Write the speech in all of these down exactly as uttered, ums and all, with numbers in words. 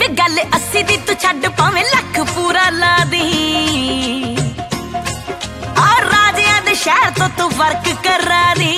ਜੇ ਗੱਲ अस्सी दी तू छड्ड भावें लख पूरा ला दी आ राजियां दे शहर तो तू वर्क करा दी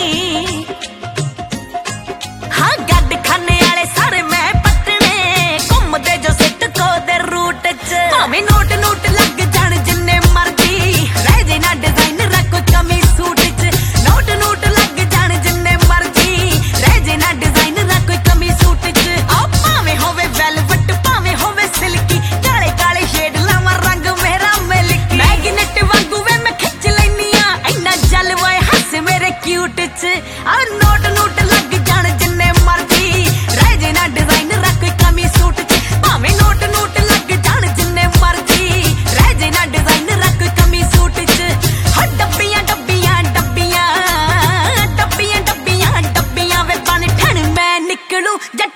हाँ गड्ड खाने वाले सारे मैं पटने घूमदे जो सिट को दे रूट च भावें नोट नोट लग जाण जिन्ने मर्जी रह जे ना डिजाइनर कोई कमी सूट च नोट नोट लग जाण जिन्ने मर्जी रह जे ना डिजाइनर कोई कमी सूट च आ भावें होवे वेलवेट भावें होवे सिल्की काले काले शेड लावां रंग मेरा मिल्की मैगनेट वांगू वे मैं खिच लैनी आ इन्ना जलवा हस मेरे क्यूट च आ नोट नोट लग जाण जिन्ने मर्जी रह जे ना डिजाइनर कोई कमी सूट च भावें नोट नोट लग जाण जिन्ने मर्जी रह जे ना डिजाइनर कोई कमी सूट च हा डब्बियां डब्बियां डब्बियां डब्बियां डब्बियां डब्बियां वे बन ठण मैं निकलूं